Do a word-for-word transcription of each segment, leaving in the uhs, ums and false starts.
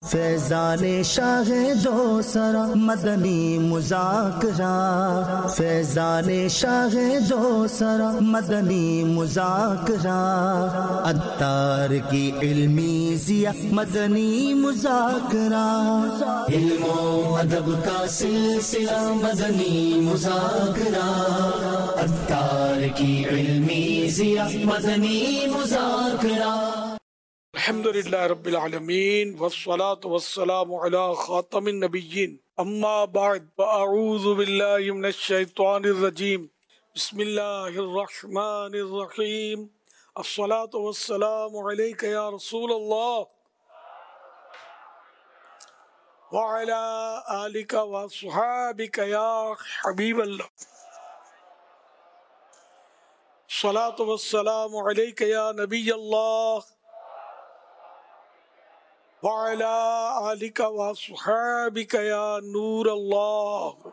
فیضان شاہ دو سرا مدنی مذاکرہ، فیضان شاہ دو سرا مدنی مذاکرہ، عطار کی علمی ضیاء مدنی مذاکرہ، علم و ادب کا سلسلہ مدنی مذاکرہ، عطار کی علمی ضیاء مدنی مذاکرہ۔ الحمدللہ رب العالمین والصلاة والسلام علی خاتم النبیین، اما بعد فاعوذ باللہ من الشیطان الرجیم، بسم اللہ الرحمن الرحیم، الصلاة والسلام علیک یا رسول اللہ وعلی آلک وصحابک یا حبیب اللہ، الصلاة والسلام علیک یا نبی اللہ وَعَلَىٰ آلِكَ وَصُحَابِكَ يَا نور اللہ۔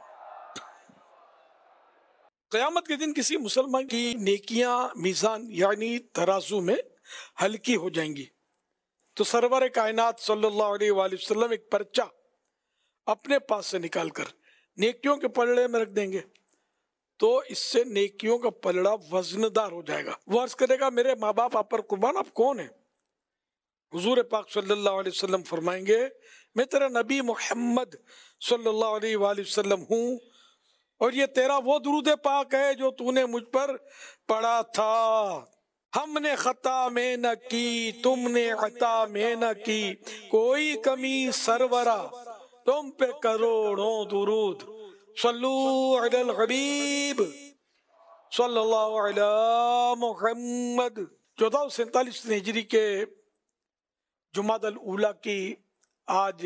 قیامت کے دن کسی مسلمان کی نیکیاں میزان یعنی ترازو میں ہلکی ہو جائیں گی تو سرور کائنات صلی اللہ علیہ وآلہ وسلم ایک پرچہ اپنے پاس سے نکال کر نیکیوں کے پلڑے میں رکھ دیں گے، تو اس سے نیکیوں کا پلڑا وزندار ہو جائے گا۔ وہ عرض کرے گا میرے ماں باپ آپ پر قربان، آپ کون ہیں؟ حضور پاک صلی اللہ علیہ وسلم فرمائیں گے میں تیرا نبی محمد صلی اللہ علیہ وآلہ وسلم ہوں، اور یہ تیرا وہ درود پاک ہے جو تو نے مجھ پر پڑھا تھا۔ ہم نے خطا میں نہ کی، تم نے عطا میں نہ کی، کوئی کمی سرورا تم پہ کروڑوں درود، صلو علی الحبیب صلی اللہ علیہ محمد۔ چودہ سو سینتالیس ہجری کے جمادی الاولیٰ کی آج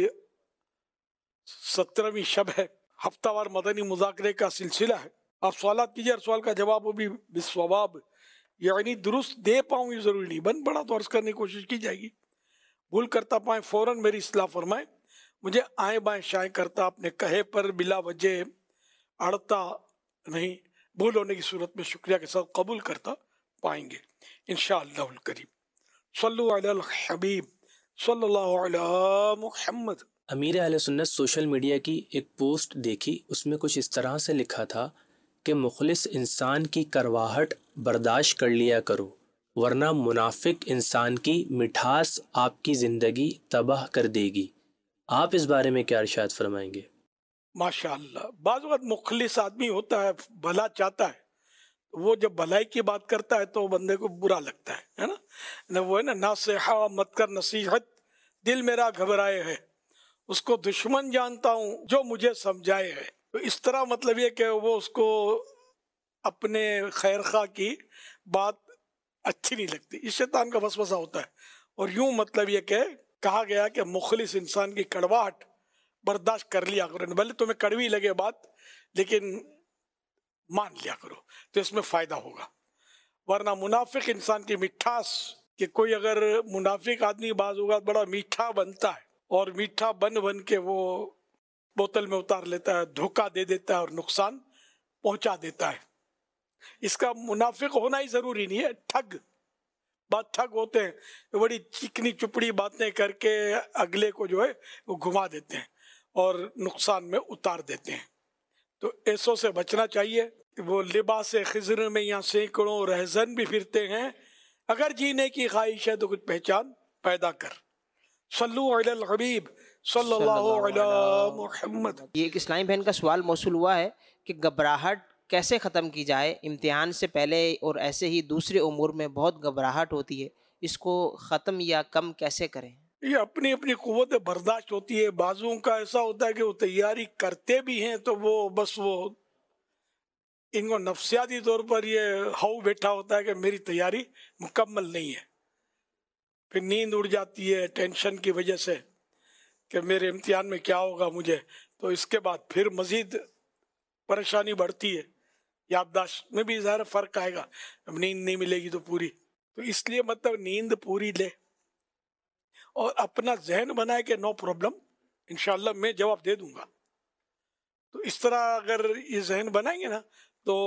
سترہویں شب ہے، ہفتہ وار مدنی مذاکرے کا سلسلہ ہے۔ آپ سوالات کیجئے، ہر سوال کا جواب وہ بھی بالصواب یعنی درست دے پاؤں یہ ضروری نہیں، بن پڑا تو عرض کرنے کی کوشش کی جائے گی، بھول کرتا پائیں فوراً میری اصلاح فرمائیں، مجھے آئیں بائیں شائیں کرتا اپنے کہے پر بلا وجہ اڑتا نہیں، بھول ہونے کی صورت میں شکریہ کے ساتھ قبول کرتا پائیں گے انشاءاللہ الکریم۔ صلو علی الحبیب صلی اللہ علیہ محمد۔ امیر اہل سنت سوشل میڈیا کی ایک پوسٹ دیکھی، اس میں کچھ اس طرح سے لکھا تھا کہ مخلص انسان کی کرواہٹ برداشت کر لیا کرو ورنہ منافق انسان کی مٹھاس آپ کی زندگی تباہ کر دے گی۔ آپ اس بارے میں کیا ارشاد فرمائیں گے؟ ماشاءاللہ، بعض وقت مخلص آدمی ہوتا ہے، بھلا چاہتا ہے، وہ جب بھلائی کی بات کرتا ہے تو بندے کو برا لگتا ہے ہے نا، وہ ہے نا ناصحہ مت کر نصیحت، دل میرا گھبرائے ہے، اس کو دشمن جانتا ہوں جو مجھے سمجھائے ہے۔ تو اس طرح مطلب یہ کہ وہ اس کو اپنے خیر خواہ کی بات اچھی نہیں لگتی، اس شیطان کا وسوسہ ہوتا ہے۔ اور یوں مطلب یہ کہ کہا گیا کہ مخلص انسان کی کڑواہٹ برداشت کر لیا کرو، بھلے تمہیں کڑوی لگے بات لیکن مان لیا کرو تو اس میں فائدہ ہوگا، ورنہ منافق انسان کی مٹھاس، کہ کوئی اگر منافق آدمی بعض اوقات بڑا میٹھا بنتا ہے اور میٹھا بن بن کے وہ بوتل میں اتار لیتا ہے، دھوکہ دے دیتا ہے اور نقصان پہنچا دیتا ہے۔ اس کا منافق ہونا ہی ضروری نہیں ہے، ٹھگ بات ٹھگ ہوتے ہیں، بڑی چکنی چپڑی باتیں کر کے اگلے کو جو ہے وہ گھما دیتے ہیں اور نقصان میں اتار دیتے ہیں۔ تو ایسوں سے بچنا چاہیے۔ وہ لباس خضر میں یہاں سینکڑوں رہزن بھی پھرتے ہیں، اگر جینے کی خواہش ہے تو کچھ پہچان پیدا کر۔ صلو علی الحبیب صلی اللہ علیہ محمد۔ یہ ایک اسلامی بہن کا سوال موصول ہوا ہے کہ گھبراہٹ کیسے ختم کی جائے؟ امتحان سے پہلے اور ایسے ہی دوسرے امور میں بہت گھبراہٹ ہوتی ہے، اس کو ختم یا کم کیسے کریں؟ یہ اپنی اپنی قوت برداشت ہوتی ہے، بعضوں کا ایسا ہوتا ہے کہ وہ تیاری کرتے بھی ہیں تو وہ بس وہ ان کو نفسیاتی طور پر یہ ہاؤ بیٹھا ہوتا ہے کہ میری تیاری مکمل نہیں ہے، پھر نیند اڑ جاتی ہے ٹینشن کی وجہ سے کہ میرے امتحان میں کیا ہوگا مجھے، تو اس کے بعد پھر مزید پریشانی بڑھتی ہے، یادداشت میں بھی ظاہر فرق آئے گا، اب نیند نہیں ملے گی تو پوری، تو اس لیے مطلب نیند پوری لے اور اپنا ذہن بنائے کہ نو پرابلم انشاءاللہ میں جواب دے دوں گا۔ تو اس طرح اگر یہ ذہن بنائیں گے نا تو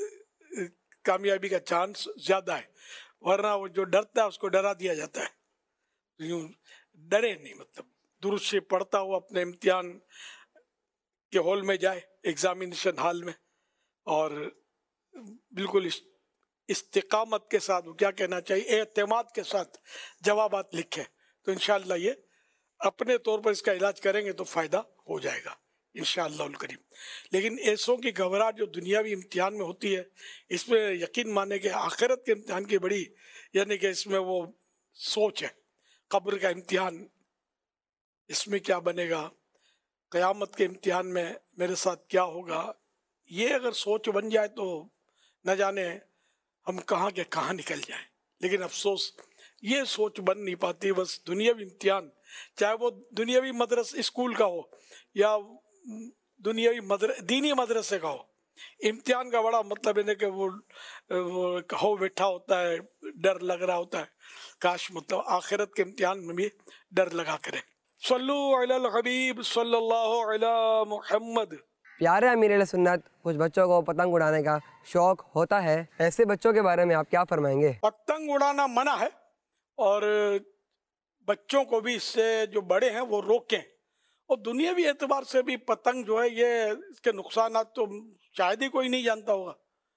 کامیابی کا چانس زیادہ ہے، ورنہ وہ جو ڈرتا ہے اس کو ڈرا دیا جاتا ہے، یوں ڈرے نہیں، مطلب दुरूद से पढ़ता हुआ अपने इम्तिहान के हॉल में जाए, एग्जामिनेशन हॉल में, और बिल्कुल इस इस्तिकामत के साथ, वो क्या कहना चाहिए, एतमाद के साथ जवाबात लिखे, तो इंशाअल्लाह ये अपने तौर पर इसका इलाज करेंगे तो फ़ायदा हो जाएगा इंशाअल्लाह करीम। लेकिन ऐसों की घबराहट जो दुनियावी इम्तिहान में होती है, इसमें यकीन माने कि आखिरत के इम्तिहान की बड़ी, यानी कि इसमें वो सोच है, कब्र का इम्तिहान, इसमें क्या बनेगा, क़यामत के इम्तिहान में मेरे साथ क्या होगा, ये अगर सोच बन जाए तो न जाने हम कहाँ के कहाँ निकल जाएं। लेकिन अफसोस ये सोच बन नहीं पाती। बस दुनियावी इम्तिहान, चाहे वो दुनियावी मदरस स्कूल का हो या दुनियावी मदर दीनी मदरसे का हो, इम्तिहान का बड़ा मतलब है कि वो, वो हो बैठा होता है, डर लग रहा होता है। काश मतलब आखिरत के इम्तिहान में भी डर लगा करे। सल्लु अलल हबीब सल्लल्लाहु अला मुहम्मद। प्यारे अमीर सुन्नत, कुछ बच्चों को पतंग उड़ाने का शौक होता है, ऐसे बच्चों के बारे में आप क्या फरमाएंगे? पतंग उड़ाना मना है और बच्चों को भी इससे जो बड़े हैं वो रोकें। और दुनियावी एतबार से भी पतंग जो है, ये इसके नुकसान तो शायद ही कोई नहीं जानता होगा।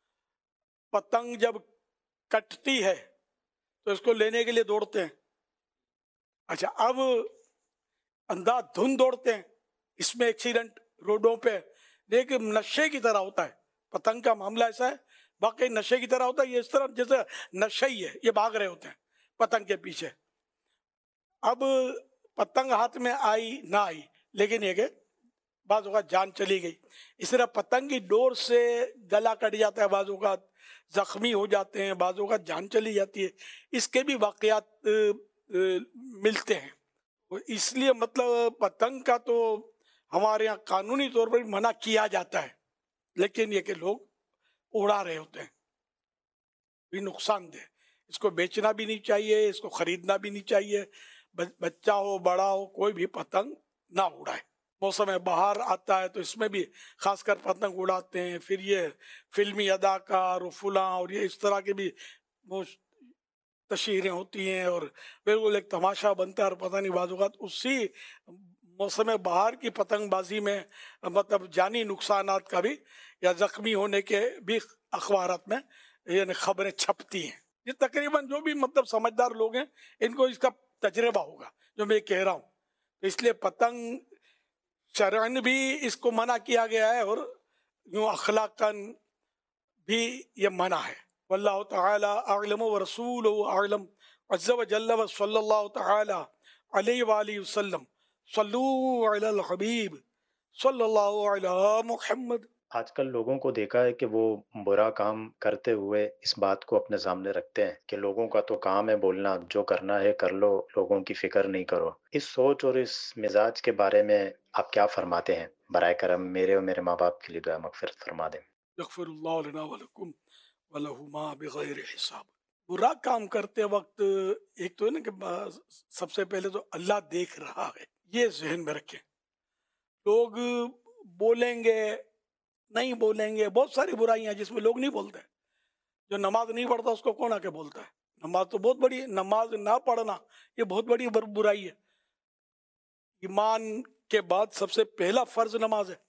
पतंग जब कटती है तो इसको लेने के लिए दौड़ते हैं। अच्छा, अब अंधाधुंध दौड़ते हैं, इसमें एक्सीडेंट रोडों पे, लेकिन नशे की तरह होता है। पतंग का मामला ऐसा है, वाकई नशे की तरह होता है। ये इस तरह जैसे नशे ही है, ये भाग रहे होते हैं पतंग के पीछे। अब पतंग हाथ में आई ना आई, लेकिन ये कि बाज़ औक़ात जान चली गई। इस तरह पतंग की डोर से गला कट जाता है, बाज़ औक़ात जख्मी हो जाते हैं, बाज़ औक़ात जान चली जाती है। इसके भी वाक़यात मिलते हैं। इसलिए मतलब पतंग का तो हमारे यहाँ कानूनी तौर पर मना किया जाता है, लेकिन ये कि लोग उड़ा रहे होते हैं, भी नुकसानदेह। इसको बेचना भी नहीं चाहिए, इसको खरीदना भी नहीं चाहिए। बच्चा हो बड़ा हो, कोई भी पतंग ना उड़ाए। मौसम बहार आता है तो इसमें भी खासकर पतंग उड़ाते हैं। फिर ये फिल्मी अदाकार फुला और ये इस तरह के भी वो तशहीरें होती हैं और बिल्कुल एक तमाशा बनता है। और पता नहीं बाज़ उसी मौसम बहार की पतंगबाजी में मतलब जानी नुकसानात का भी या ज़ख्मी होने के भी अखबारात में यानी खबरें छपती हैं। ये तकरीबन जो भी मतलब समझदार लोग हैं, इनको इसका तजर्बा होगा जो मैं कह रहा हूँ। तो इसलिए पतंग शरअन भी इसको मना किया गया है और यूँ अखलाकन भी ये मना है। वल्लाहु तआला अअलम व रसूलुहु अअलम अज़्ज़ा व जल्ल व सल्लल्लाहु तआला अलैहि व आलिहि वसल्लम। सल्लु अलल हबीब सल्लल्लाहु अला मुहम्मद। आजकल लोगों को देखा है कि वो बुरा काम करते हुए इस बात को अपने सामने रखते हैं कि लोगों का तो काम है बोलना, जो करना है कर लो, लोगों की फिक्र नहीं करो। इस सोच और इस मिजाज के बारे में आप क्या फरमाते हैं? बराए करम मेरे और मेरे माँ बाप के लिए दुआ मगफिरत फरमा दें। यग़फ़िरुल्लाहु लना व लकुम व लहुमा बिग़ैरि हिसाब। बुरा काम करते वक्त एक तो है ना कि सबसे पहले तो अल्लाह देख रहा है, ये जहन में रखें। लोग बोलेंगे नहीं बोलेंगे, बहुत सारी बुराइयां जिसमें लोग नहीं बोलते। जो नमाज नहीं पढ़ता उसको कौन आके बोलता है? नमाज तो बहुत बड़ी, नमाज ना पढ़ना ये बहुत बड़ी बुराई है। ईमान के बाद सबसे पहला फर्ज नमाज है,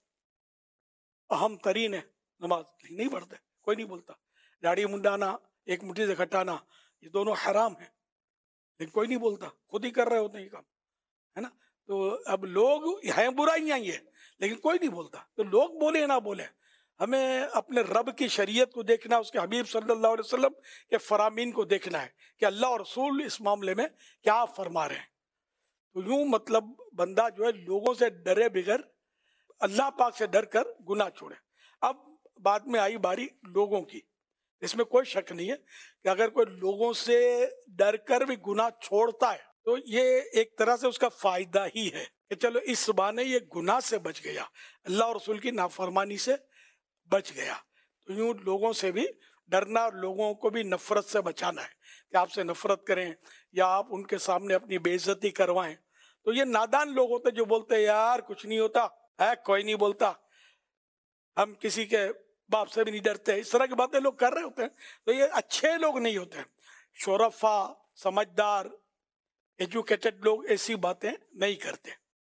अहम तरीन है नमाज। नहीं पढ़ते, कोई नहीं बोलता। दाढ़ी मुंडाना, एक मुट्ठी से खटाना, ये दोनों हराम है, लेकिन कोई नहीं बोलता, खुद ही कर रहे होते हैं ये काम, है ना। तो अब लोग हैं बुराइयां ये, लेकिन कोई नहीं बोलता। तो लोग बोले ना बोले, हमें अपने रब की शरीयत को देखना, उसके हबीब सल्लल्लाहु अलैहि वसल्लम के फरामीन को देखना है कि अल्लाह और रसूल इस मामले में क्या फरमा रहे हैं। तो यूं मतलब बंदा जो है लोगों से डरे बगैर अल्लाह पाक से डर कर गुनाह छोड़े। अब बाद में आई बारी लोगों की, इसमें कोई शक नहीं है कि अगर कोई लोगों से डर कर भी गुनाह छोड़ता है तो ये एक तरह से उसका फायदा ही है कि चलो इस बहाने ये गुनाह से बच गया, अल्लाह और रसूल की नाफरमानी से बच गया। तो यूं लोगों से भी डरना और लोगों को भी नफरत से बचाना है कि आपसे नफरत करें या आप उनके सामने अपनी बेइज्जती करवाएं। तो ये नादान लोग होते जो बोलते हैं यार कुछ नहीं होता है, कोई नहीं बोलता, हम किसी के बाप से भी नहीं डरते, इस तरह की बातें लोग कर रहे होते हैं। तो ये अच्छे लोग नहीं होते हैं। शोरफा, समझदार, एजुकेटेड लोग ऐसी बातें नहीं करते।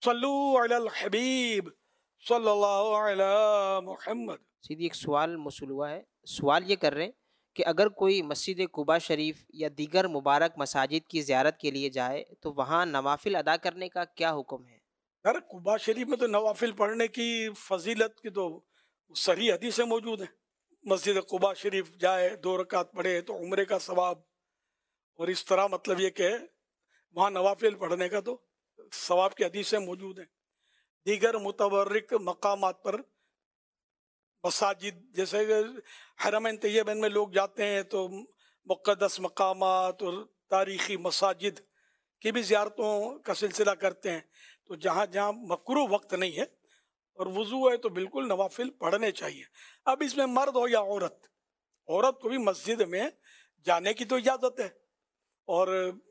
صلو علی الحبیب صلی اللہ علی محمد. سیدھی ایک سوال موصول ہوا ہے. سوال یہ کر رہے ہیں کہ اگر کوئی مسجد قباء شریف یا دیگر مبارک مساجد کی زیارت کے لیے جائے تو وہاں نوافل ادا کرنے کا کیا حکم ہے؟ یار قباء شریف میں تو نوافل پڑھنے کی فضیلت کی تو صحیح حدیثیں موجود ہیں. مسجد قباء شریف جائے، دو رکعت پڑھے تو عمرے کا ثواب، اور اس طرح مطلب یہ کہ وہاں نوافل پڑھنے کا تو ثواب کی حدیثیں موجود ہیں. دیگر متبرک مقامات پر مساجد جیسے کہ حرمین طیبین میں لوگ جاتے ہیں تو مقدس مقامات اور تاریخی مساجد کی بھی زیارتوں کا سلسلہ کرتے ہیں. تو جہاں جہاں مکروہ وقت نہیں ہے اور وضو ہے تو بالکل نوافل پڑھنے چاہیے. اب اس میں مرد ہو یا عورت، عورت کو بھی مسجد میں جانے کی تو اجازت ہے، اور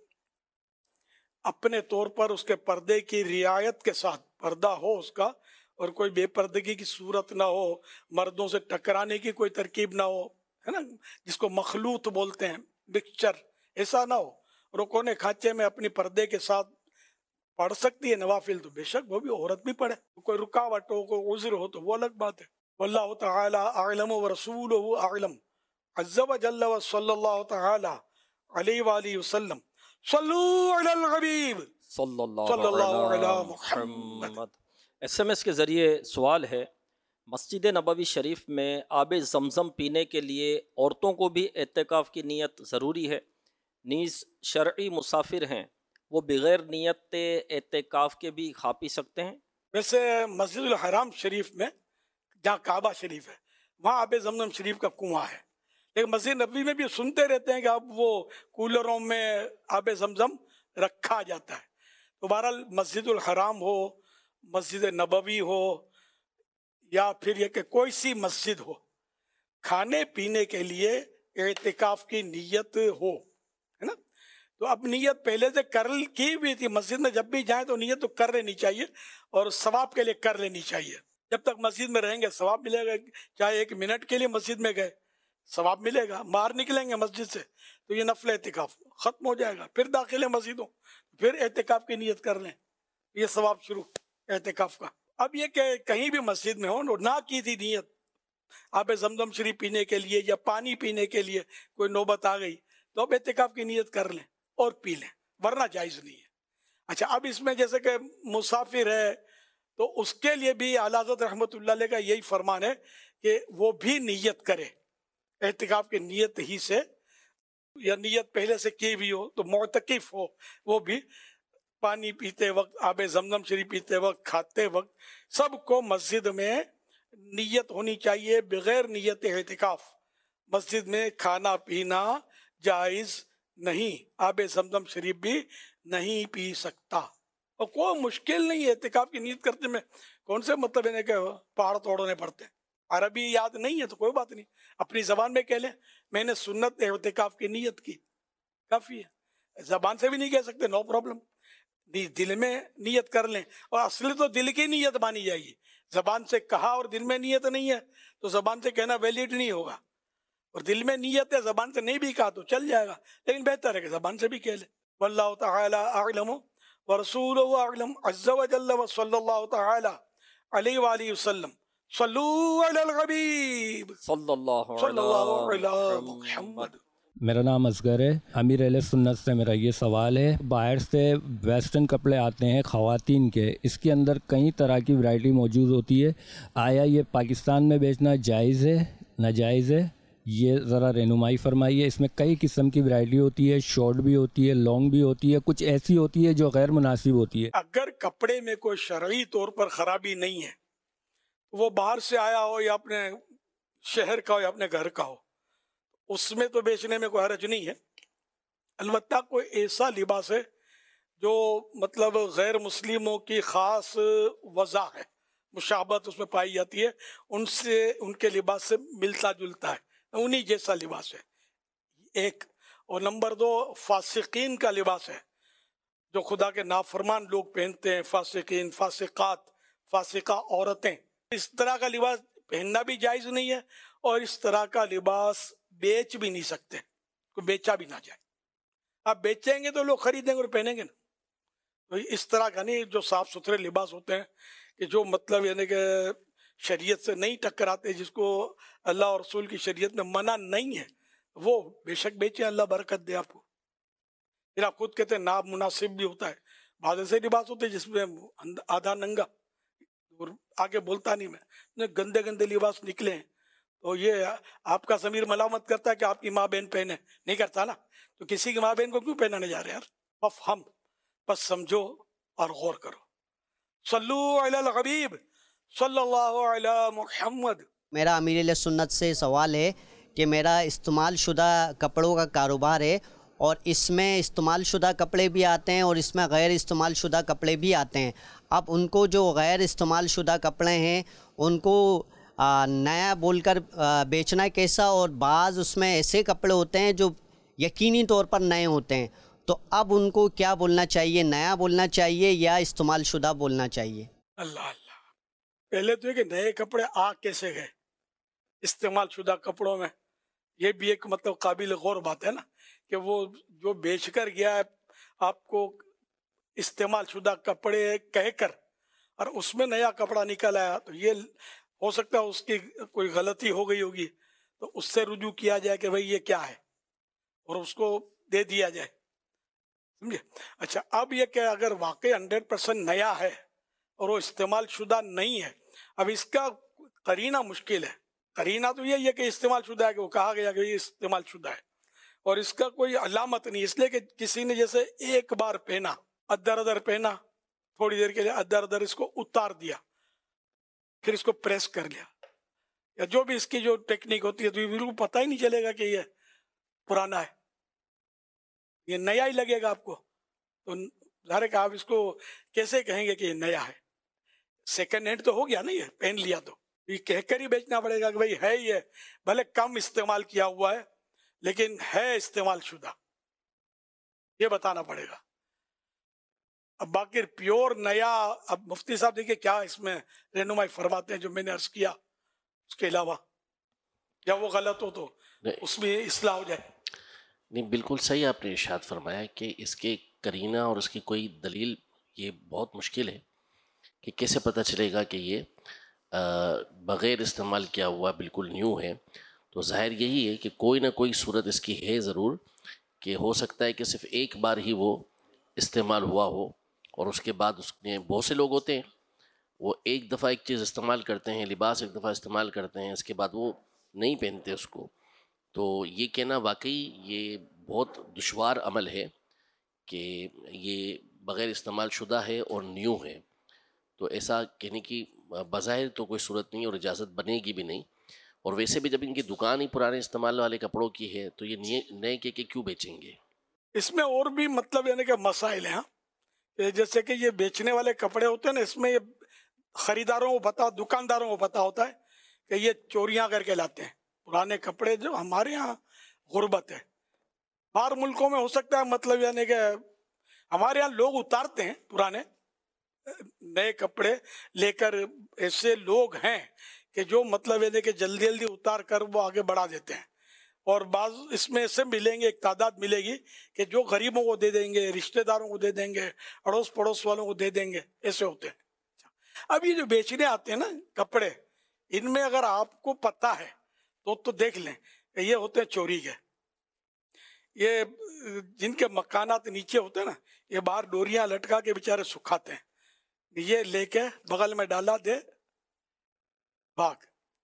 اپنے طور پر اس کے پردے کی رعایت کے ساتھ پردہ ہو اس کا، اور کوئی بے پردگی کی صورت نہ ہو، مردوں سے ٹکرانے کی کوئی ترکیب نہ ہو، ہے نا، جس کو مخلوط بولتے ہیں، مکسچر، ایسا نہ ہو. رکوع کھانچے میں اپنی پردے کے ساتھ پڑھ سکتی ہے نوافل، تو بے شک وہ بھی عورت بھی پڑھے. کوئی رکاوٹ ہو، کوئی عذر ہو تو وہ الگ بات ہے. واللہ تعالی اعلم ورسولہ اعلم عز وجل وصلی اللہ تعالی علیہ وآلہ وسلم. صلو علی الحبیب صلی اللہ صلی اللہ علیہ علی محمد. محمد. ایس ایم ایس کے ذریعے سوال ہے، مسجد نبوی شریف میں آب زمزم پینے کے لیے عورتوں کو بھی اعتکاف کی نیت ضروری ہے؟ نیز شرعی مسافر ہیں وہ بغیر نیت اعتکاف کے بھی کھا پی سکتے ہیں؟ ویسے مسجد الحرام شریف میں جہاں کعبہ شریف ہے وہاں آب زمزم شریف کا کنواں ہے، لیکن مسجد نبوی میں بھی سنتے رہتے ہیں کہ اب وہ کولروں میں آب زمزم رکھا جاتا ہے. تو بہرحال مسجد الحرام ہو، مسجد نبوی ہو، یا پھر یہ کہ کوئی سی مسجد ہو، کھانے پینے کے لیے اعتکاف کی نیت ہو، ہے نا. تو اب نیت پہلے سے کر کی بھی تھی، مسجد میں جب بھی جائیں تو نیت تو کر لینی چاہیے، اور ثواب کے لیے کر لینی چاہیے. جب تک مسجد میں رہیں گے ثواب ملے گا. چاہے ایک منٹ کے لیے مسجد میں گئے ثواب ملے گا، باہر نکلیں گے مسجد سے تو یہ نفل اعتکاف ختم ہو جائے گا. پھر داخل مسجدوں پھر اعتکاف کی نیت کر لیں، یہ ثواب شروع اعتکاف کا. اب یہ کہ کہیں بھی مسجد میں ہو نہ کی تھی نیت آب زمزم شریف پینے کے لیے یا پانی پینے کے لیے، کوئی نوبت آ گئی تو اب اعتکاف کی نیت کر لیں اور پی لیں، ورنہ جائز نہیں ہے. اچھا، اب اس میں جیسے کہ مسافر ہے تو اس کے لیے بھی اعلیٰ حضرت رحمۃ اللہ علیہ کا یہی فرمان ہے کہ وہ بھی نیت کرے اعتکاف کی نیت ہی سے، یا نیت پہلے سے کی بھی ہو تو معتکف ہو، وہ بھی پانی پیتے وقت، آب زمزم شریف پیتے وقت، کھاتے وقت، سب کو مسجد میں نیت ہونی چاہیے. بغیر نیت اعتکاف مسجد میں کھانا پینا جائز نہیں، آب زمزم شریف بھی نہیں پی سکتا. اور کوئی مشکل نہیں ہے اعتکاف کی نیت کرتے میں، کون سے مطلب ہے کہ پہاڑ توڑنے پڑتے ہیں. عربی یاد نہیں ہے تو کوئی بات نہیں، اپنی زبان میں کہہ لیں میں نے سنت اعتکاف کی نیت کی، کافی ہے. زبان سے بھی نہیں کہہ سکتے، نو پرابلم، دل میں نیت کر لیں. اور اصل تو دل کی نیت مانی جائے گی. زبان سے کہا اور دل میں نیت نہیں ہے تو زبان سے کہنا ویلڈ نہیں ہوگا. اور دل میں نیت ہے، زبان سے نہیں بھی کہا تو چل جائے گا، لیکن بہتر ہے کہ زبان سے بھی کہہ لیں. واللہ تعالی اعلم ورسولہ اعلم عز وجل وصلی اللہ تعالی علیہ وآلہ وسلم. صلو علی الحبیب صلی اللہ صلی اللہ علیہ علی محمد. محمد. میرا نام اصغر ہے. امیر اہل سنت سے میرا یہ سوال ہے، باہر سے ویسٹرن کپڑے آتے ہیں خواتین کے، اس کے اندر کئی طرح کی ورائٹی موجود ہوتی ہے، آیا یہ پاکستان میں بیچنا جائز ہے ناجائز ہے؟ یہ ذرا رہنمائی فرمائیے. اس میں کئی قسم کی ورائٹی ہوتی ہے، شارٹ بھی ہوتی ہے، لانگ بھی ہوتی ہے، کچھ ایسی ہوتی ہے جو غیر مناسب ہوتی ہے. اگر کپڑے میں کوئی شرعی طور پر خرابی نہیں ہے، وہ باہر سے آیا ہو یا اپنے شہر کا ہو یا اپنے گھر کا ہو، اس میں تو بیچنے میں کوئی حرج نہیں ہے. البتہ کوئی ایسا لباس ہے جو مطلب غیر مسلموں کی خاص وضع ہے، مشابہت اس میں پائی جاتی ہے، ان سے ان کے لباس سے ملتا جلتا ہے، انہی جیسا لباس ہے ایک. اور نمبر دو، فاسقین کا لباس ہے جو خدا کے نافرمان لوگ پہنتے ہیں، فاسقین، فاسقات، فاسقہ عورتیں. اس طرح کا لباس پہننا بھی جائز نہیں ہے، اور اس طرح کا لباس بیچ بھی نہیں سکتے، کوئی بیچا بھی نہ جائے. آپ بیچیں گے تو لوگ خریدیں گے اور پہنیں گے نا. تو اس طرح کا نہیں جو صاف ستھرے لباس ہوتے ہیں کہ جو مطلب یعنی کہ شریعت سے نہیں ٹکراتے, جس کو اللہ اور رسول کی شریعت میں منع نہیں ہے, وہ بے شک بیچیں, اللہ برکت دے آپ کو. پھر آپ خود کہتے ہیں ناب مناسب بھی ہوتا ہے, بعض ایسے لباس ہوتے ہیں جس میں آدھا ننگا, اور آگے بولتا نہیں میں, گندے گندے لباس نکلے ہیں, تو یہ آپ کا ضمیر ملامت کرتا ہے کہ آپ کی ماں بہن پہنے, نہیں کرتا نا, تو کسی کی ماں بہن کو کیوں پہنانے جا رہے ہیں یار. ففہم, بس سمجھو اور غور کرو. صلو علی الحبیب صلی اللہ علی محمد. میرا امیر اہل سنت سے سوال ہے کہ میرا استعمال شدہ کپڑوں کا کاروبار ہے, اور اس میں استعمال شدہ کپڑے بھی آتے ہیں اور اس میں غیر استعمال شدہ کپڑے بھی آتے ہیں. اب ان کو جو غیر استعمال شدہ کپڑے ہیں ان کو آ, نیا بول کر آ, بیچنا کیسا, اور بعض اس میں ایسے کپڑے ہوتے ہیں جو یقینی طور پر نئے ہوتے ہیں, تو اب ان کو کیا بولنا چاہیے, نیا بولنا چاہیے یا استعمال شدہ بولنا چاہیے؟ اللہ اللہ, پہلے تو یہ کہ نئے کپڑے آ کیسے گئے استعمال شدہ کپڑوں میں, یہ بھی ایک مطلب قابل غور بات ہے نا, کہ وہ جو بیچ کر گیا ہے آپ کو استعمال شدہ کپڑے کہہ کر, اور اس میں نیا کپڑا نکل آیا, تو یہ ہو سکتا ہے اس کی کوئی غلطی ہو گئی ہوگی, تو اس سے رجوع کیا جائے کہ بھئی یہ کیا ہے, اور اس کو دے دیا جائے, سمجھے. اچھا, اب یہ کہ اگر واقعی ہنڈریڈ پرسینٹ نیا ہے اور وہ استعمال شدہ نہیں ہے, اب اس کا قرینہ مشکل ہے. قرینہ تو یہ ہے کہ استعمال شدہ ہے, کہ وہ کہا گیا کہ یہ استعمال شدہ ہے, اور اس کا کوئی علامت نہیں, اس لیے کہ کسی نے جیسے ایک بار پہنا, ادر ادر پہنا, تھوڑی دیر کے لیے ادر ادر اس کو اتار دیا, پھر اس کو پریس کر لیا, یا جو بھی اس کی جو ٹیکنیک ہوتی ہے, تو بالکل پتہ ہی نہیں چلے گا کہ یہ پرانا ہے, یہ نیا ہی لگے گا آپ کو. تو ظاہر کہ آپ اس کو کیسے کہیں گے کہ یہ نیا ہے؟ سیکنڈ ہینڈ تو ہو گیا نا, یہ پہن لیا تو یہ کہہ کر ہی بیچنا پڑے گا کہ بھئی ہے یہ, بھلے کم استعمال کیا ہوا ہے لیکن ہے استعمال شدہ, یہ بتانا پڑے گا. اب باقی پیور نیا, اب مفتی صاحب دیکھیں کیا اس میں رہنمائی فرماتے ہیں جو میں نے عرض کیا, اس کے علاوہ یا وہ غلط ہو تو اس میں اصلاح ہو جائے. نہیں, بالکل صحیح آپ نے ارشاد فرمایا کہ اس کے قرینہ اور اس کی کوئی دلیل یہ بہت مشکل ہے کہ کیسے پتہ چلے گا کہ یہ بغیر استعمال کیا ہوا بالکل نیو ہے. تو ظاہر یہی ہے کہ کوئی نہ کوئی صورت اس کی ہے ضرور, کہ ہو سکتا ہے کہ صرف ایک بار ہی وہ استعمال ہوا ہو, اور اس کے بعد اس میں بہت سے لوگ ہوتے ہیں وہ ایک دفعہ ایک چیز استعمال کرتے ہیں, لباس ایک دفعہ استعمال کرتے ہیں, اس کے بعد وہ نہیں پہنتے اس کو. تو یہ کہنا واقعی یہ بہت دشوار عمل ہے کہ یہ بغیر استعمال شدہ ہے اور نیو ہے. تو ایسا کہنے کی بظاہر تو کوئی صورت نہیں اور اجازت بنے گی بھی نہیں. اور ویسے بھی جب ان کی دکان ہی پرانے استعمال والے کپڑوں کی ہے تو یہ نئے نئے کے کے کیوں بیچیں گے؟ اس میں اور بھی مطلب یعنی کہ مسائل ہیں, جیسے کہ یہ بیچنے والے کپڑے ہوتے ہیں نا, اس میں یہ خریداروں کو پتا, دکانداروں کو پتا ہوتا ہے کہ یہ چوریاں کر کے لاتے ہیں پرانے کپڑے. جو ہمارے یہاں غربت ہے, باہر ملکوں میں ہو سکتا ہے مطلب یعنی کہ ہمارے یہاں لوگ اتارتے ہیں پرانے نئے کپڑے لے کر, ایسے لوگ ہیں کہ جو مطلب یعنی کہ جلدی جلدی اتار کر وہ آگے بڑھا دیتے ہیں. اور بعض اس میں ایسے ملیں گے, ایک تعداد ملے گی کہ جو غریبوں کو دے دیں گے, رشتہ داروں کو دے دیں گے, اڑوس پڑوس والوں کو دے دیں گے, ایسے ہوتے ہیں. اب یہ جو بیچنے آتے ہیں نا کپڑے, ان میں اگر آپ کو پتہ ہے تو تو دیکھ لیں کہ یہ ہوتے ہیں چوری کے. یہ جن کے مکانات نیچے ہوتے ہیں نا, یہ باہر ڈوریاں لٹکا کے بیچارے سکھاتے ہیں, یہ لے کے بغل میں ڈالا دے بھاگ.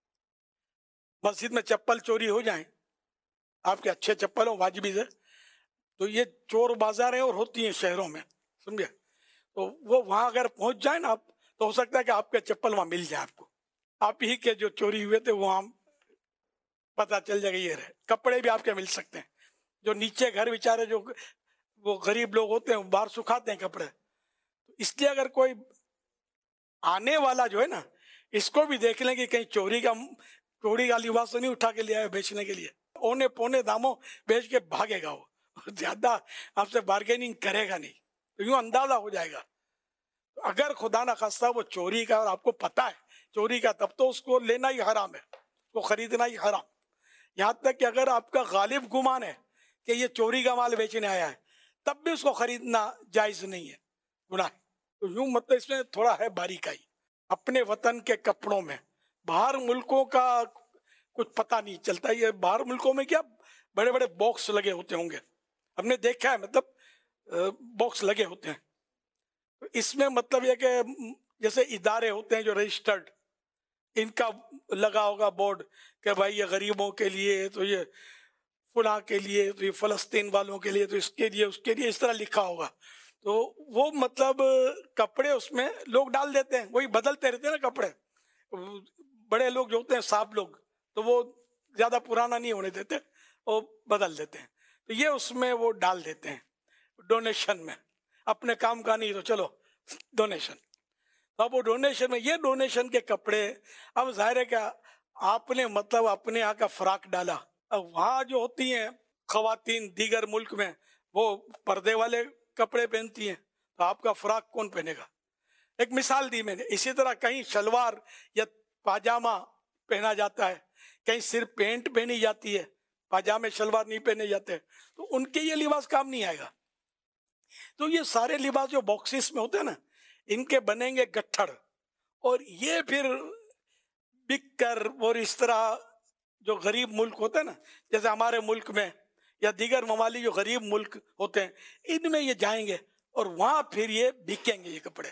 مسجد میں چپل چوری ہو جائیں, آپ کے اچھے چپل ہوں واجبی سے, تو یہ چور بازار ہیں اور ہوتی ہیں شہروں میں, سمجھے. تو وہ وہاں اگر پہنچ جائیں نا آپ, تو ہو سکتا ہے کہ آپ کے چپل وہاں مل جائے آپ کو, آپ ہی کے جو چوری ہوئے تھے وہاں پتہ چل جائے گا یہ رہے. کپڑے بھی آپ کے مل سکتے ہیں, جو نیچے گھر بیچارے جو وہ غریب لوگ ہوتے ہیں باہر سکھاتے ہیں کپڑے. اس لیے اگر کوئی آنے والا جو ہے نا, اس کو بھی دیکھ لیں کہ کہیں چوری کا چوری کا لباس تو نہیں اٹھا کے لیا ہے بیچنے کے لیے, اونے پونے داموں بیچ کے بھاگے گا, وہ زیادہ آپ سے بارگیننگ کرے گا نہیں, تو یوں اندازہ ہو جائے گا. اگر خدا نہ خواستہ وہ چوری کا اور آپ کو پتہ ہے چوری کا, تب تو اس کو لینا ہی حرام ہے, اس کو خریدنا ہی حرام. یہاں تک کہ اگر آپ کا غالب گمان ہے کہ یہ چوری کا مال بیچنے آیا ہے, تب بھی اس کو خریدنا جائز نہیں ہے. गुनाह है। तो यूं मतलब इसमें थोड़ा है बारीकाई। अपने वतन के कपड़ों में, बाहर मुल्कों का कुछ पता नहीं चलता। ये बाहर मुल्कों में क्या बड़े बड़े बॉक्स लगे होते होंगे, हमने देखा है, मतलब बॉक्स लगे होते हैं। तो इसमें मतलब ये कि जैसे इदारे होते हैं जो रजिस्टर्ड, इनका लगा होगा बोर्ड कि भाई ये गरीबों के लिए, तो ये फुला के लिए, तो ये फलस्तीन वालों के लिए, तो इसके लिए उसके लिए, इस तरह लिखा होगा। तो वो मतलब कपड़े उसमें लोग डाल देते हैं, वही बदलते रहते हैं ना कपड़े। बड़े लोग जो होते हैं, साहब लोग, तो वो ज्यादा पुराना नहीं होने देते, वो बदल देते हैं। तो ये उसमें वो डाल देते हैं डोनेशन में, अपने काम का नहीं तो चलो डोनेशन। तो अब वो डोनेशन में, ये डोनेशन के कपड़े, अब जाहिर है क्या आपने मतलब अपने यहाँ का फ्राक डाला, अब वहाँ जो होती हैं खवातीन दीगर मुल्क में वो पर्दे वाले कपड़े पहनती हैं, तो आपका फ्राक कौन पहनेगा? एक मिसाल दी मैंने। इसी तरह कहीं शलवार या पाजामा पहना जाता है, कहीं सिर्फ पेंट पहनी जाती है, पाजामे शलवार नहीं पहने जाते, तो उनके ये लिबास काम नहीं आएगा। तो ये सारे लिबास जो बॉक्सेस में होते हैं ना, इनके बनेंगे गट्ठड़, और ये फिर बिक कर, और इस तरह जो गरीब मुल्क होते हैं ना, जैसे हमारे मुल्क में या दीगर ममालिक जो गरीब मुल्क होते हैं, इनमें ये जाएंगे और वहां फिर ये बिकेंगे ये कपड़े।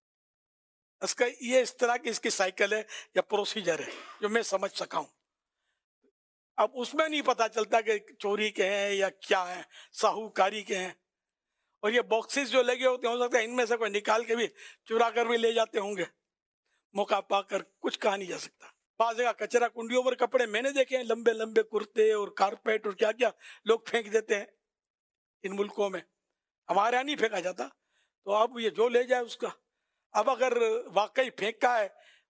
इसका ये इस तरह की इसकी साइकिल है या प्रोसीजर है जो मैं समझ सका हूं। अब उसमें नहीं पता चलता कि चोरी के हैं या क्या है, साहूकारी के हैं। और ये बॉक्सेस जो लगे होते हैं, हो सकता है इनमें से कोई निकाल के भी चुरा कर भी ले जाते होंगे, मौका पाकर, कुछ कहा नहीं जा सकता। बाज़ जगह कचरा कुंडियों पर कपड़े मैंने देखे हैं, लंबे लंबे कुर्ते और कारपेट और क्या क्या लोग फेंक देते हैं इन मुल्कों में। हमारे यहाँ नहीं फेंका जाता, तो अब ये जो ले जाए उसका, अब अगर वाकई फेंका है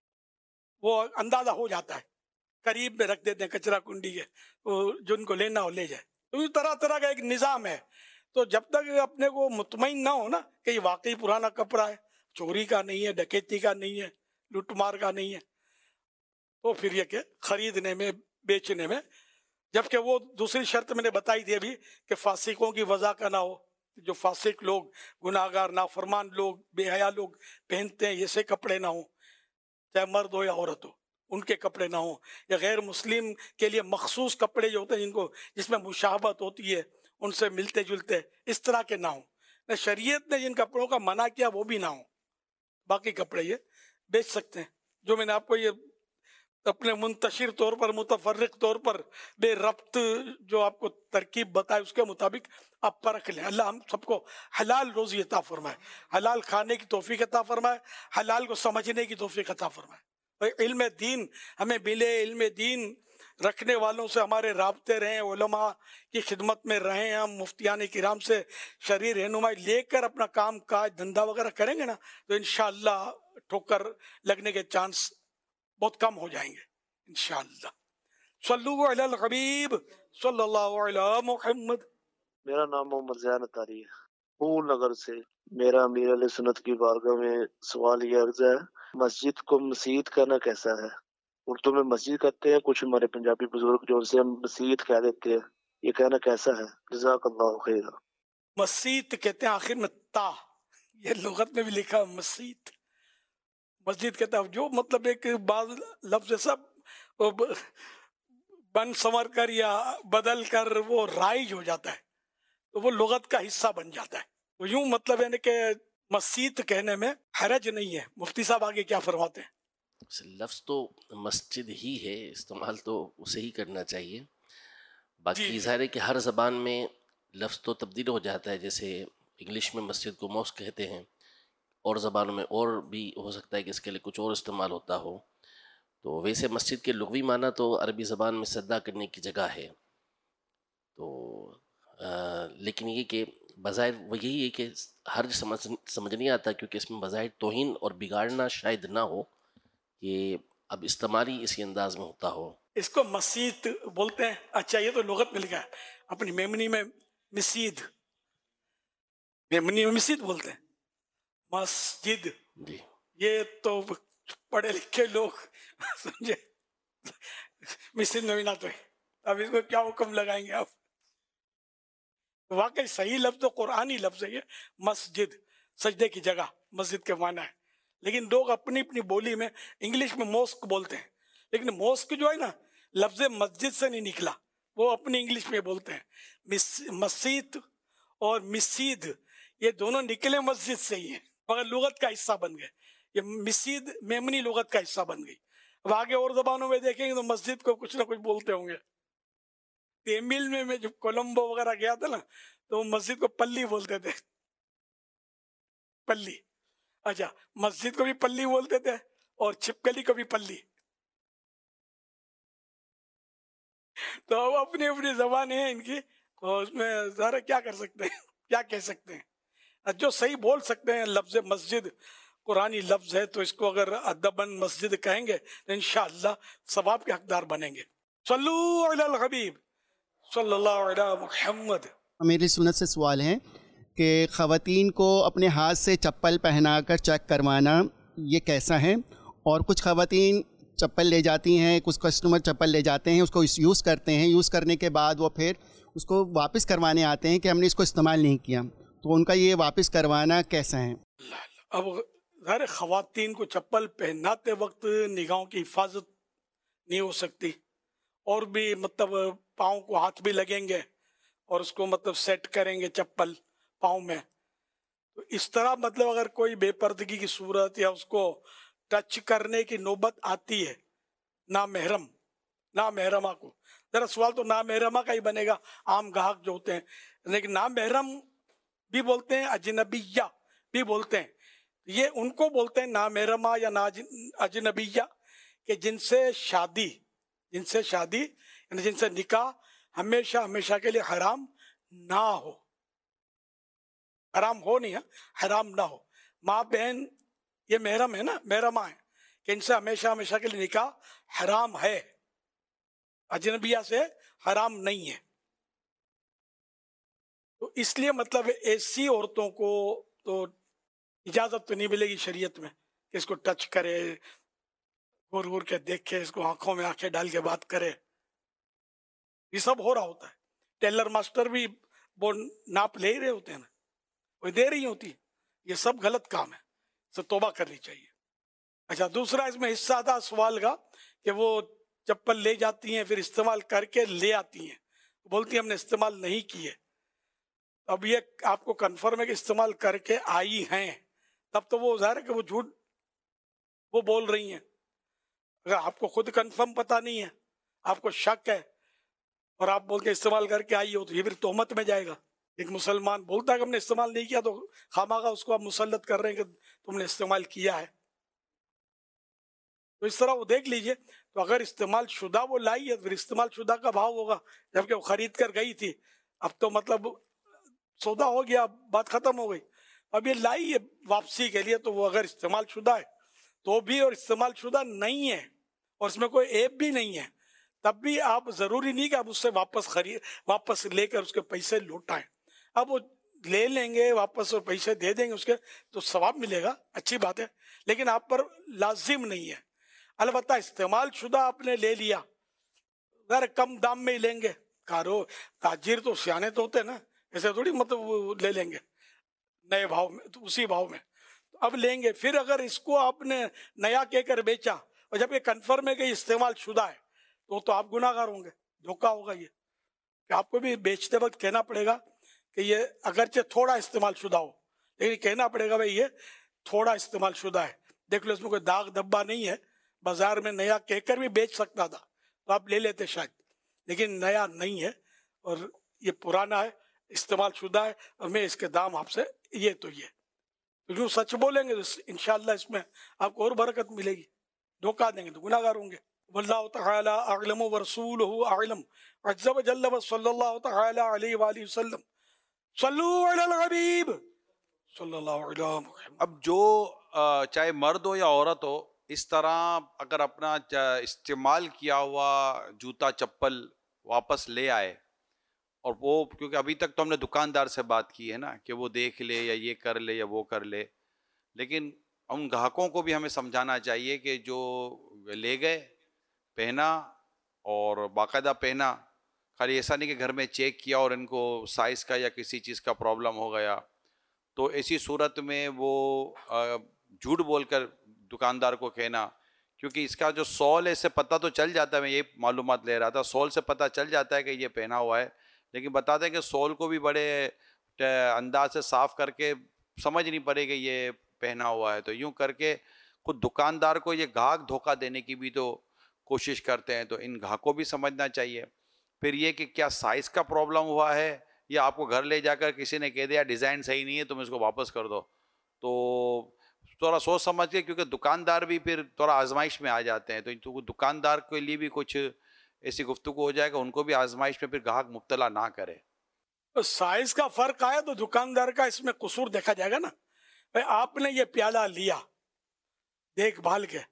वो अंदाजा हो जाता है, करीब में रख देते हैं कचरा कुंडी के, तो जिनको लेना हो ले जाए। तो इस तरह तरह का एक निज़ाम है। तो जब तक अपने को मुतमईन ना हो ना कि ये वाकई पुराना कपड़ा है, चोरी का नहीं है, डकैती का नहीं है, लूटमार का नहीं है, तो फिर ये कि खरीदने में, बेचने में, जबकि वो दूसरी शर्त मैंने बताई थी अभी कि फासिकों की वजह का ना हो। जो फासिक लोग, गुनाहगार, नाफरमान लोग, बेहया लोग पहनते हैं ऐसे कपड़े ना हो, चाहे मर्द हो या औरत हो, उनके कपड़े ना हो। या गैर मुस्लिम के लिए मखसूस कपड़े जो होते हैं, जिनको जिसमें मुशाबत होती है, उनसे मिलते जुलते, इस तरह के ना हो। न शरीयत ने जिन कपड़ों का मना किया वो भी ना हो। बाकी कपड़े ये बेच सकते हैं। जो मैंने आपको ये अपने मुंतशिर तौर पर, मुतफर्रिक तौर पर, बेरब्त जो आपको तरकीब बताए, उसके मुताबिक आप परख लें। अल्लाह हम सबको हलाल रोजी अता फरमाए, हलाल खाने की तौफीक अता फरमाए, हलाल को समझने की तौफीक अता फरमाए। और इल्म दीन हमें मिले, इल्म दीन रखने वालों से हमारे राब्ते रहें, उलमा की खिदमत में रहें, हम मुफ्तियान किराम से शरई रहनुमाई लेकर अपना काम काज धंधा वगैरह करेंगे ना, तो इंशाअल्लाह ठोकर लगने के चांस बहुत कम हो जाएंगे इंशाअल्लाह। सल्लु अलल हबीब सल्लल्लाहु अलैहि मुहम्मद। मेरा नाम मोहम्मद ज़ैन अतारी है, फूल नगर से। मेरा अमीर अहले सुन्नत की बारगाह में सवाल ये अर्ज है, मस्जिद को मसीत कहना कैसा है? उर्दू में मस्जिद कहते हैं, कुछ हमारे पंजाबी बुजुर्ग जो उनसे हम मसीत कह देते हैं, ये कहना कैसा है? जज़ाकल्लाहु खैरा। मसीत कहते हैं आखिर में ता, ये लुगत में भी लिखा है मसीत। मस्जिद कहता है जो मतलब एक बाज लफ्ज सब बन संवर कर या बदल कर वो राइज हो जाता है, तो वो लुगत का हिस्सा बन जाता है। तो यूं मतलब है कि मस्जिद कहने में हरज नहीं है। मुफ्ती साहब आगे क्या फरमाते हैं? लफ्ज़ तो मस्जिद ही है, इस्तेमाल तो उसे ही करना चाहिए। बाकी ज़ाहिर है कि हर ज़बान में लफ्ज़ तो तब्दील हो जाता है। जैसे इंग्लिश में मस्जिद को मॉस्क कहते हैं, और ज़बानों में और भी हो सकता है कि इसके लिए कुछ और इस्तेमाल होता हो। तो वैसे मस्जिद के लुग़वी माना तो अरबी ज़बान में सजदा करने की जगह है। तो आ, लेकिन ये कि बज़ाहिर वो यही है कि हर समझ समझ नहीं आता, क्योंकि इसमें बज़ाहिर तौहीन और बिगाड़ना शायद ना हो, कि अब इस्तेमाल ही इसी अंदाज में होता हो। इसको मस्जिद बोलते हैं। अच्छा, ये तो लुगत में लिखा है, अपनी मेमनी में मस्जिद, मेमनी में मस्जिद बोलते हैं, मस्जिद जी। ये तो पढ़े लिखे लोग समझे, मस्जिद में ना तो है, अब इसको क्या हुक्म लगाएंगे आप? वाकई सही लफ्ज तो कुरानी लफ्ज है ये मस्जिद। سجدے کی جگہ مسجد کے معنی ہے. لیکن لوگ اپنی اپنی بولی میں انگلش میں موسک بولتے ہیں, لیکن موسک جو ہے نا لفظ مسجد سے نہیں نکلا, وہ اپنی انگلش میں بولتے ہیں. مسجد اور مسجد یہ دونوں نکلے مسجد سے ہی ہیں, مگر لغت کا حصہ بن گئے. یہ مسجد میمنی لغت کا حصہ بن گئی. اب آگے اور زبانوں میں دیکھیں گے تو مسجد کو کچھ نہ کچھ بولتے ہوں گے. تیمل میں میں جب کولمبو وغیرہ گیا تھا نا تو مسجد کو پلی بولتے تھے, پلی. اچھا, مسجد کو بھی پلی بولتے تھے اور چھپکلی کو بھی پلی. تو اب اپنی اپنی زبانیں ہیں ان کی, اور اس میں ذرا کیا کر سکتے ہیں, کیا کہہ سکتے ہیں. جو صحیح بول سکتے ہیں لفظ مسجد قرآنی لفظ ہے, تو اس کو اگر ادباً مسجد کہیں گے تو انشاءاللہ ثواب کے حقدار بنیں گے. صلو علی الحبیب صلی اللہ علی محمد. میری سنت سے سوال ہے کہ خواتین کو اپنے ہاتھ سے چپل پہنا کر چیک کروانا یہ کیسا ہے؟ اور کچھ خواتین چپل لے جاتی ہیں, کچھ کسٹمر چپل لے جاتے ہیں, اس کو یوز کرتے ہیں, یوز کرنے کے بعد وہ پھر اس کو واپس کروانے آتے ہیں کہ ہم نے اس کو استعمال نہیں کیا, تو ان کا یہ واپس کروانا کیسا ہے؟ اب ظاہر خواتین کو چپل پہناتے وقت نگاہوں کی حفاظت نہیں ہو سکتی, اور بھی مطلب پاؤں کو ہاتھ بھی لگیں گے اور اس کو مطلب سیٹ کریں گے چپل پاؤں میں, تو اس طرح مطلب اگر کوئی بے پردگی کی صورت یا اس کو ٹچ کرنے کی نوبت آتی ہے نامحرم نامحرمہ کو, ذرا سوال تو نامحرمہ کا ہی بنے گا, عام گاہک جو ہوتے ہیں, لیکن نامحرم بھی بولتے ہیں, اجنبیہ بھی بولتے ہیں. یہ ان کو بولتے ہیں نامحرمہ یا اجنبیہ کہ جن سے شادی جن سے شادی یعنی جن سے نکاح ہمیشہ ہمیشہ کے لیے حرام نہ ہو, حرام ہو نہیں ہے, حرام نہ ہو. ماں بہن یہ محرم ہے نا, محرمہ ہے کہ ان سے ہمیشہ ہمیشہ کے لیے نکاح حرام ہے, اجنبیہ سے حرام نہیں ہے. تو اس لیے مطلب ایسی عورتوں کو تو اجازت تو نہیں ملے گی شریعت میں کہ اس کو ٹچ کرے, گور گور کے دیکھے, اس کو آنکھوں میں آنکھیں ڈال کے بات کرے. یہ سب ہو رہا ہوتا ہے. ٹیلر ماسٹر بھی وہ ناپ لے رہے ہوتے ہیں نا, وہ دے رہی ہوتی. یہ سب غلط کام ہے, سے توبہ کرنی چاہیے. اچھا, دوسرا اس میں حصہ تھا سوال کا کہ وہ چپل لے جاتی ہیں پھر استعمال کر کے لے آتی ہیں, بولتی ہیں ہم نے استعمال نہیں کیے. اب یہ آپ کو کنفرم ہے کہ استعمال کر کے آئی ہیں, تب تو وہ ظاہر ہے کہ وہ جھوٹ وہ بول رہی ہیں. اگر آپ کو خود کنفرم پتہ نہیں ہے, آپ کو شک ہے, اور آپ بول کے استعمال کر کے آئی ہو, تو یہ پھر تہمت میں جائے گا. ایک مسلمان بولتا ہے کہ ہم نے استعمال نہیں کیا, تو خامخواہ اس کو آپ مسلط کر رہے ہیں کہ تم نے استعمال کیا ہے. تو اس طرح وہ دیکھ لیجئے. تو اگر استعمال شدہ وہ لائی ہے, پھر استعمال شدہ کا بھاؤ ہوگا, جبکہ وہ خرید کر گئی تھی. اب تو مطلب سودا ہو گیا, بات ختم ہو گئی. اب یہ لائی ہے واپسی کے لیے, تو وہ اگر استعمال شدہ ہے تو بھی, اور استعمال شدہ نہیں ہے اور اس میں کوئی عیب بھی نہیں ہے, تب بھی آپ ضروری نہیں کہ آپ اس سے واپس خرید واپس لے کر اس کے پیسے لوٹائیں. اب وہ لے لیں گے واپس اور پیسے دے دیں گے اس کے, تو ثواب ملے گا, اچھی بات ہے, لیکن آپ پر لازم نہیں ہے. البتہ استعمال شدہ آپ نے لے لیا, ذرا کم دام میں ہی لیں گے. کارو تاجر تو سیانے تو ہوتے ہیں نا, ایسے تھوڑی مطلب وہ لے لیں گے نئے بھاؤ میں, تو اسی بھاؤ میں اب لیں گے. پھر اگر اس کو آپ نے نیا کہہ کر بیچا, اور جب یہ کنفرم ہے کہ استعمال شدہ ہے, تو تو آپ گناہ گار ہوں گے, دھوکہ ہوگا. یہ کہ آپ کو بھی بیچتے وقت کہنا پڑے گا کہ یہ اگرچہ تھوڑا استعمال شدہ ہو, لیکن کہنا پڑے گا بھائی یہ تھوڑا استعمال شدہ ہے, دیکھ لو اس میں کوئی داغ دھبا نہیں ہے, بازار میں نیا کہہ کر بھی بیچ سکتا تھا تو آپ لے لیتے شاید, لیکن نیا نہیں ہے اور یہ پرانا ہے, استعمال شدہ ہے, اور میں اس کے دام آپ سے یہ تو یہ تو جو سچ بولیں گے تو انشاءاللہ اس میں آپ کو اور برکت ملے گی. دھوکہ دیں گے تو گناہ گار ہوں گے. واللہ تعالی اعلم ورسولہ اعلم عز وجل وصلی اللہ تعالی علیہ وآلہ وسلم. صلو علی الحبیب صلی اللہ علیہ وسلم. اب جو چاہے مرد ہو یا عورت ہو, اس طرح اگر اپنا استعمال کیا ہوا جوتا چپل واپس لے آئے, اور وہ کیونکہ ابھی تک تو ہم نے دکاندار سے بات کی ہے نا کہ وہ دیکھ لے یا یہ کر لے یا وہ کر لے, لیکن ان گاہکوں کو بھی ہمیں سمجھانا چاہیے کہ جو لے گئے پہنا اور باقاعدہ پہنا, خالی ایسا نہیں کہ گھر میں چیک کیا اور ان کو سائز کا یا کسی چیز کا پرابلم ہو گیا تو ایسی صورت میں وہ جھوٹ بول کر دکاندار کو کہنا، کیونکہ اس کا جو سول ہے اس سے پتہ تو چل جاتا ہے، میں یہ معلومات لے رہا تھا، سول سے پتہ چل جاتا ہے کہ یہ پہنا ہوا ہے، لیکن بتاتے ہیں کہ سول کو بھی بڑے انداز سے صاف کر کے سمجھ نہیں پڑے کہ یہ پہنا ہوا ہے، تو یوں کر کے خود دکاندار کو یہ گاہک دھوکہ دینے کی بھی تو کوشش کرتے ہیں، تو ان گاہکوں بھی سمجھنا چاہیے۔ پھر یہ کہ کیا سائز کا پرابلم ہوا ہے، یا آپ کو گھر لے جا کر کسی نے کہہ دیا ڈیزائن صحیح نہیں ہے تم اس کو واپس کر دو، تو تھوڑا سوچ سمجھ کے، کیونکہ دکاندار بھی پھر تھوڑا آزمائش میں آ جاتے ہیں، تو دکاندار کے لیے بھی کچھ ایسی گفتگو ہو جائے کہ ان کو بھی آزمائش میں پھر گاہک مبتلا نہ کرے۔ سائز کا فرق آیا تو دکاندار کا اس میں قصور دیکھا جائے گا نا، بھائی آپ نے یہ پیالہ لیا دیکھ بھال کے،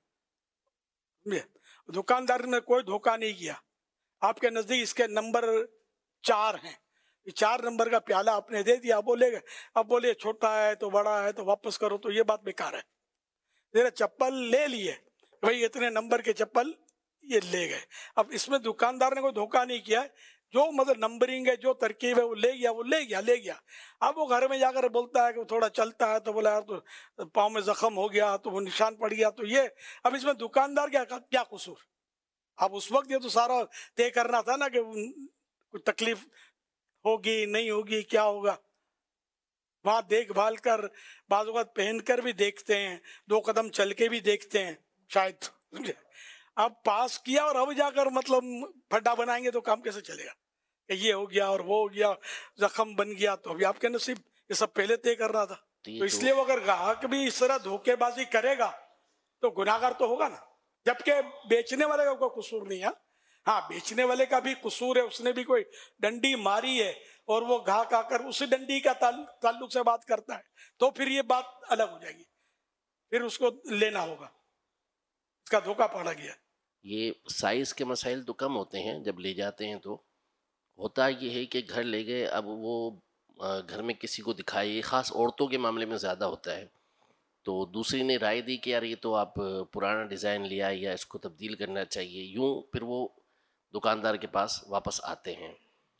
دکاندار نے کوئی دھوکہ نہیں کیا، آپ کے نزدیک اس کے نمبر چار ہیں، چار نمبر کا پیالہ آپ نے دے دیا، بولے گا اب بولے چھوٹا ہے تو بڑا ہے تو واپس کرو، تو یہ بات بیکار ہے۔ میرے چپل لے لیے بھائی اتنے نمبر کے چپل یہ لے گئے، اب اس میں دکاندار نے کوئی دھوکہ نہیں کیا، جو مطلب نمبرنگ ہے جو ترکیب ہے وہ لے گیا وہ لے گیا لے گیا اب وہ گھر میں جا کر بولتا ہے کہ تھوڑا چلتا ہے تو بولا یار تو پاؤں میں زخم ہو گیا تو وہ نشان پڑ گیا، تو یہ اب اس میں دکاندار کیا کیا قصور؟ اب اس وقت یہ تو سارا طے کرنا تھا نا کہ کوئی تکلیف ہوگی نہیں ہوگی کیا ہوگا، وہاں دیکھ بھال کر بعض اوقات پہن کر بھی دیکھتے ہیں، دو قدم چل کے بھی دیکھتے ہیں شاید، اب پاس کیا اور اب جا کر مطلب پھڈا بنائیں گے تو کام کیسے چلے گا کہ یہ ہو گیا اور وہ ہو گیا زخم بن گیا، تو ابھی آپ کے نصیب یہ سب پہلے طے کرنا تھا، تو اس لیے وہ اگر گاہک بھی اس طرح دھوکے بازی کرے گا تو گناہگار تو ہوگا نا، جبکہ بیچنے والے کا کوئی قصور نہیں ہے، ہاں بیچنے والے کا بھی قصور ہے، اس نے بھی کوئی ڈنڈی ماری ہے اور وہ گاہک آ کر اسی ڈنڈی کا تعلق سے بات کرتا ہے تو پھر یہ بات الگ ہو جائے گی، پھر اس کو لینا ہوگا، اس کا دھوکہ پڑا گیا۔ یہ سائز کے مسائل تو کم ہوتے ہیں جب لے جاتے ہیں، تو ہوتا یہ ہے کہ گھر لے گئے، اب وہ گھر میں کسی کو دکھائے، خاص عورتوں کے معاملے میں زیادہ ہوتا ہے، تو دوسری نے رائے دی کہ یار یہ تو آپ پرانا ڈیزائن لیا یا اس کو تبدیل کرنا چاہیے، یوں پھر وہ دکاندار کے پاس واپس آتے ہیں،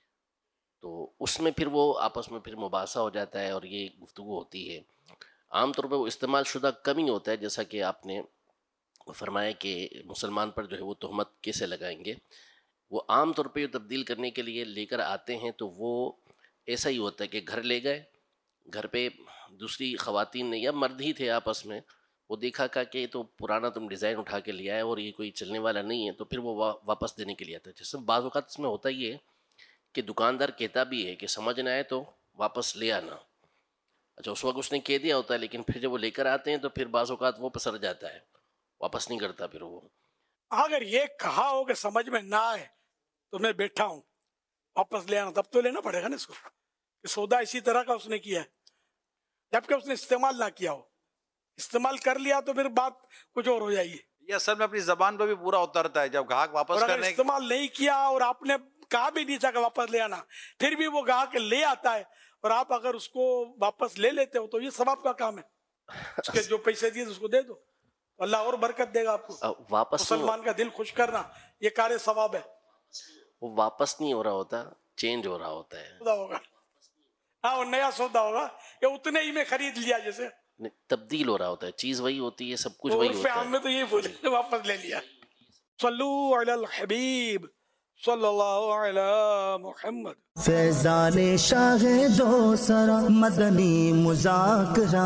تو اس میں پھر وہ آپس میں پھر مباحثہ ہو جاتا ہے اور یہ گفتگو ہوتی ہے۔ عام طور پہ وہ استعمال شدہ کم ہی ہوتا ہے، جیسا کہ آپ نے فرمایا کہ مسلمان پر جو ہے وہ تہمت کیسے لگائیں گے، وہ عام طور پہ تبدیل کرنے کے لیے لے کر آتے ہیں تو وہ ایسا ہی ہوتا ہے کہ گھر لے گئے، گھر پہ دوسری خواتین نے یا مرد ہی تھے آپس میں، وہ دیکھا کہ یہ تو پرانا تم ڈیزائن اٹھا کے لیا ہے اور یہ کوئی چلنے والا نہیں ہے، تو پھر وہ واپس دینے کے لیے آتا ہے۔ جیسے بعض اوقات اس میں ہوتا یہ ہے کہ دکاندار کہتا بھی ہے کہ سمجھ نہ آئے تو واپس لے آنا، اچھا اس وقت اس نے کہہ دیا ہوتا ہے، لیکن پھر جب وہ لے کر آتے ہیں تو پھر بعض اوقات وہ پسر جاتا ہے، واپس نہیں کرتا پھر وہ۔ اگر یہ کہا ہو کہ سمجھ میں نہ آئے تو میں بیٹھا ہوں واپس لے آنا، تب تو لینا پڑے گا نا اس کو، کہ سودا اسی طرح کا اس نے کیا ہے، جبکہ اس نے استعمال نہ کیا ہو، استعمال کر لیا تو پھر بات کچھ اور ہو جائے گی۔ یہ اصل میں اپنی زبان پہ بھی پورا اترتا ہے، جب گاہک واپس اور اگر کرنے استعمال نہیں کیا اور آپ نے کہا بھی نہیں تھا کہ واپس لے آنا، پھر بھی وہ گاہک لے آتا ہے اور آپ اگر اس کو واپس لے لیتے ہو تو یہ ثواب کا کام ہے، اس کے جو پیسے دیے اس کو دے دو، اللہ اور برکت دے گا آپ کو۔ واپس مسلمان کا دل خوش کرنا یہ کار ثواب ہے، وہ واپس نہیں ہو رہا ہوتا، چینج ہو رہا ہوتا ہے، سودا ہوگا، ہاں وہ نیا سودا ہوگا، یہ اتنے ہی میں خرید لیا، جیسے تبدیل ہو رہا ہوتا ہے، چیز وہی ہوتی ہے، سب کچھ وہی ہوتا ہے۔ عام میں تو یہ بولے واپس لے لیا۔ صلو علی الحبیب صلی اللہ علی محمد۔ فیضان شاہ دو سرا مدنی مذاکرہ،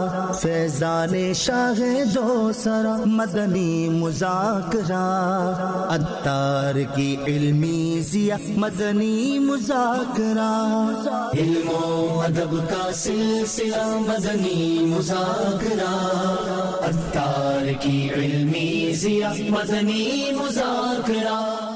فیضان شاہ دو سرا مدنی مذاکرہ، عطار کی علمی ضیا مدنی مذاکرہ، علم و ادب کا سلسلہ مدنی مذاکرہ، عطار کی علمی ضیا مدنی مذاکرہ۔